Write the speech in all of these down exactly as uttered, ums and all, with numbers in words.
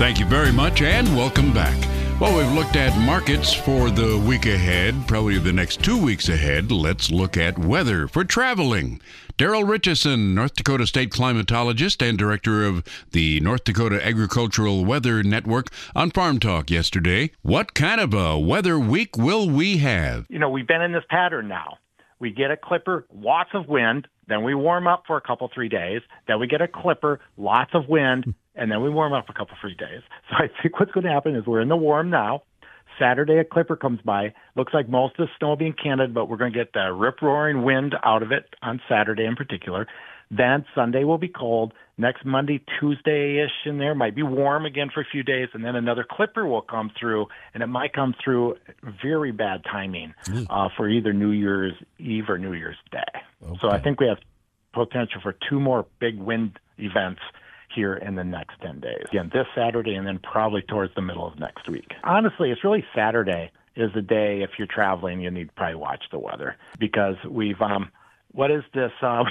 Thank you very much, and welcome back. Well, we've looked at markets for the week ahead, probably the next two weeks ahead. Let's look at weather for traveling. Daryl Richardson, North Dakota State climatologist and director of the North Dakota Agricultural Weather Network, on Farm Talk yesterday. What kind of a weather week will we have? You know, we've been in this pattern now. We get a clipper, lots of wind, then we warm up for a couple, three days. Then we get a clipper, lots of wind, and then we warm up for a couple, three days. So I think what's going to happen is we're in the warm now. Saturday, a clipper comes by. Looks like most of the snow will be in Canada, but we're going to get the rip-roaring wind out of it on Saturday in particular. Then Sunday will be cold. Next Monday, Tuesday-ish in there might be warm again for a few days, and then another clipper will come through, and it might come through very bad timing uh, for either New Year's Eve or New Year's Day. Okay. So I think we have potential for two more big wind events here in the next ten days. Again, this Saturday and then probably towards the middle of next week. Honestly, it's really Saturday is the day, if you're traveling, you need to probably watch the weather, because we've, um, what is this? Um,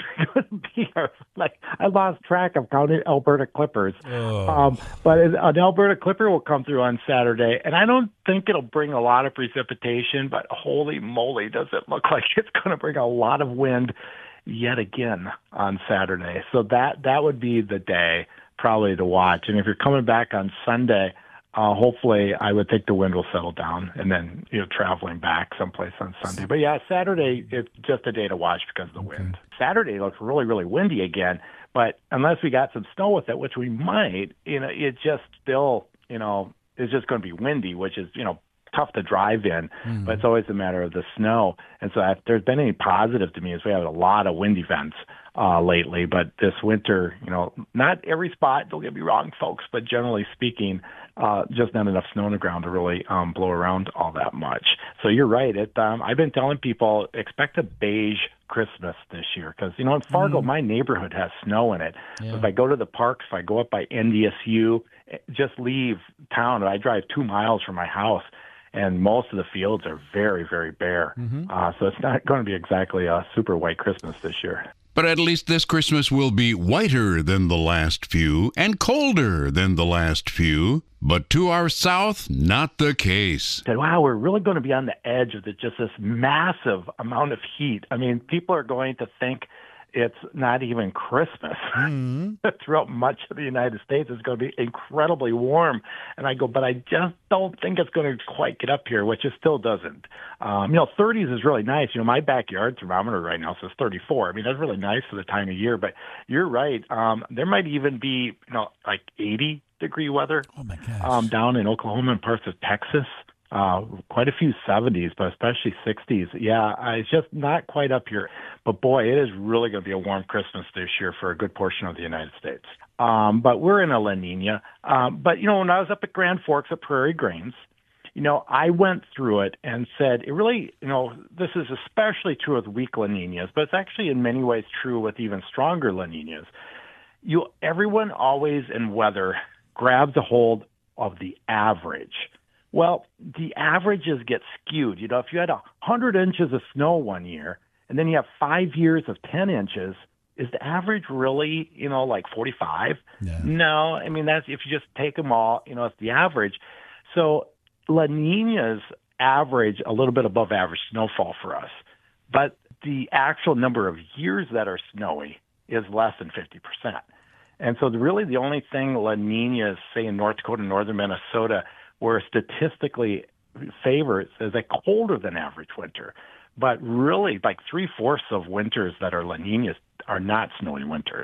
like I lost track of counting Alberta Clippers. Oh. Um, but an Alberta Clipper will come through on Saturday, and I don't think it'll bring a lot of precipitation, but holy moly, does it look like it's going to bring a lot of wind yet again on Saturday. So that that would be the day probably to watch. And if you're coming back on Sunday, uh, hopefully I would think the wind will settle down, and then, you know, traveling back someplace on Sunday. But yeah, Saturday, it's just a day to watch because of the wind. Okay. Saturday looks really, really windy again, but unless we got some snow with it, which we might, you know, it just still, you know, it's just going to be windy, which is, you know, tough to drive in, mm. but it's always a matter of the snow. And so if there's been any positive to me is we have a lot of wind events uh, lately, but this winter, you know, not every spot, don't get me wrong, folks, but generally speaking, uh, just not enough snow on the ground to really um, blow around all that much. So you're right. It, um, I've been telling people, expect a beige Christmas this year, because, you know, in Fargo, mm. my neighborhood has snow in it. Yeah. If I go to the parks, if I go up by N D S U, just leave town, I drive two miles from my house, and most of the fields are very, very bare. Mm-hmm. Uh, so it's not going to be exactly a super white Christmas this year. But at least this Christmas will be whiter than the last few and colder than the last few. But to our south, not the case. Wow, we're really going to be on the edge of the, just this massive amount of heat. I mean, people are going to think it's not even Christmas. Mm-hmm. Throughout much of the United States, it's going to be incredibly warm. And I go, but I just don't think it's going to quite get up here, which it still doesn't. Um, you know, thirties is really nice. You know, my backyard thermometer right now says thirty-four. I mean, that's really nice for the time of year. But you're right. Um, there might even be, you know, like eighty degree weather oh my gosh. Um, down in Oklahoma and parts of Texas. Uh, quite a few seventies, but especially sixties. Yeah, uh, it's just not quite up here. But boy, it is really going to be a warm Christmas this year for a good portion of the United States. Um, but we're in a La Nina. Um, but, you know, when I was up at Grand Forks at Prairie Grains, you know, I went through it and said, it really, you know, this is especially true with weak La Ninas, but it's actually in many ways true with even stronger La Ninas. You, everyone always in weather grabs a hold of the average. Well, the averages get skewed. You know, if you had one hundred inches of snow one year and then you have five years of ten inches, is the average really, you know, like forty-five? Yeah. No, I mean, that's if you just take them all, you know, it's the average. So La Nina's average a little bit above average snowfall for us, but the actual number of years that are snowy is less than fifty percent. And so really the only thing La Nina's, say in North Dakota, northern Minnesota, where statistically favors is a colder than average winter. But really, like three-fourths of winters that are La Ninas are not snowy winters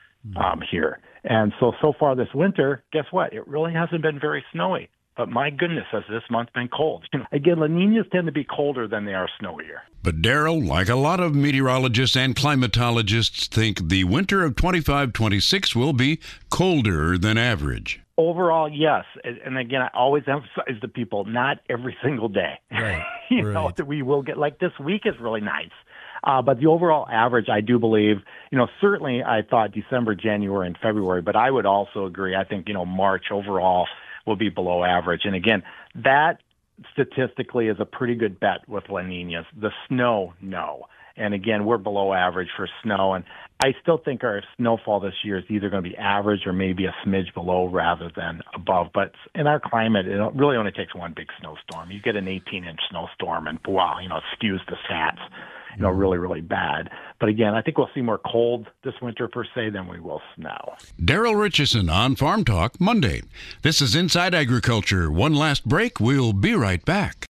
um, here. And so, so far this winter, guess what? It really hasn't been very snowy. But my goodness, has this month been cold. Again, La Ninas tend to be colder than they are snowier. But Daryl, like a lot of meteorologists and climatologists, think the winter of twenty-five twenty-six will be colder than average. Overall, yes. And again, I always emphasize to people, not every single day. Right, you right. know, that we will get, like this week is really nice. Uh, but the overall average, I do believe, you know, certainly I thought December, January, and February, but I would also agree, I think, you know, March overall will be below average. And again, that statistically is a pretty good bet with La Ninas. The snow, no. And again, we're below average for snow. And I still think our snowfall this year is either going to be average or maybe a smidge below rather than above. But in our climate, it really only takes one big snowstorm. You get an eighteen-inch snowstorm, and wow, you know, it skews the stats, you know, really, really bad. But again, I think we'll see more cold this winter per se than we will snow. Daryl Richardson on Farm Talk Monday. This is Inside Agriculture. One last break. We'll be right back.